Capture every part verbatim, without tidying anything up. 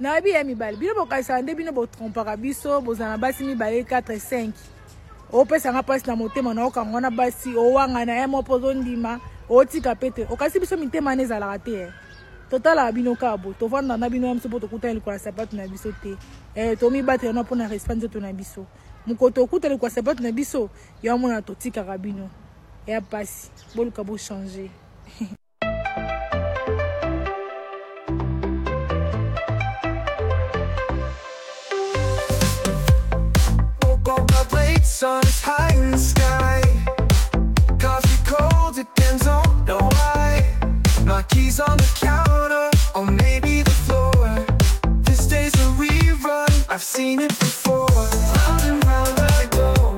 Na bi ya mibale bino bokasa nde bino botrompaka biso bozana basi mibale quatre cinq. O pesa nga pasi na motema na okanga na basi o wanga na emo pozo ndima o tika pete o kasi biso mitema ne ezalaka te. Totala bino kabo to vanda na bino mso poto kutana kwa sapato na biso te. Eh to mi battre na pona respect to na biso. Mukoto kutana kwa sapato na biso ya mona to tika kabino. Ya pasi boluka bo changer. Sun's high in the sky. Coffee cold, depends on the why. My keys on the counter, or maybe the floor. This day's a rerun, I've seen it before. Round and round I go.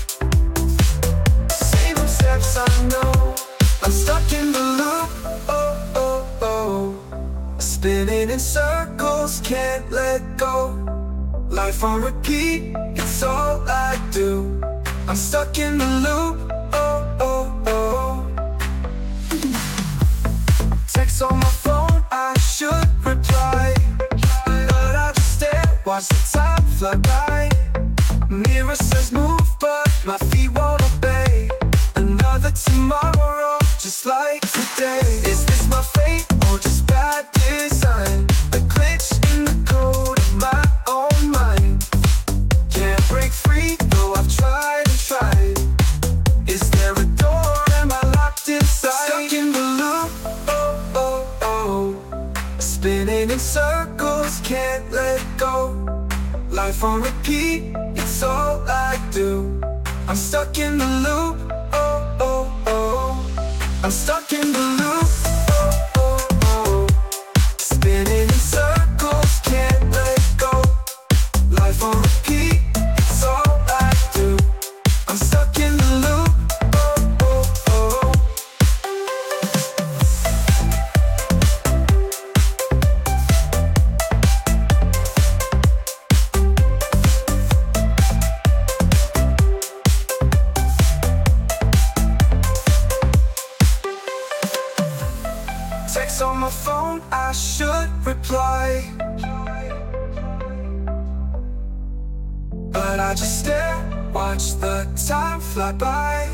Same steps I know. I'm stuck in the loop, oh, oh, oh. Spinning in circles, can't let go. Life on repeat, it's all I do. I'm stuck in the loop, oh, oh, oh. Text on my phone, I should reply, but I just stare, watch the time fly by. Mirror says move, but my feet won't obey. Another tomorrow, just like today. Is this my fate, or just bad design? A glitch in the code of my own mind. Can't break free, though I've tried and tried. Is there a door, am I locked inside? Stuck in the loop, oh, oh, oh. Spinning in circles, can't let go. Life on repeat, it's all I do. I'm stuck in the loop, oh, oh, oh. I'm stuck in the loop, oh, oh, oh. Spinning in circles, can't let go. Life on repeat, it's all I do. I'm stuck in the loop, oh, oh, oh. Text on my phone, I should reply, but I just stare, watch the time fly by.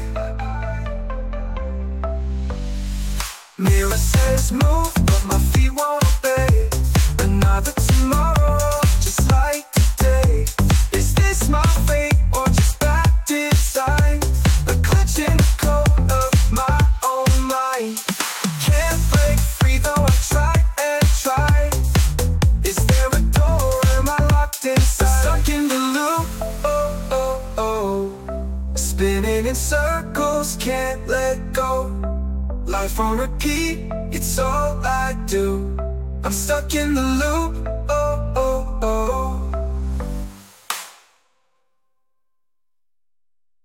Mirror says move, but my feet won't obey. Another tomorrow, just like today. Is this my fate, or just bad design? A glitch in the code of my own mind. Can't break free, though I've tried and tried. Is there a door, am I locked inside? Stuck in the loop, oh, oh, oh. Spinning in circles, can't let go. Life on repeat, it's all I do. I'm stuck in the loop,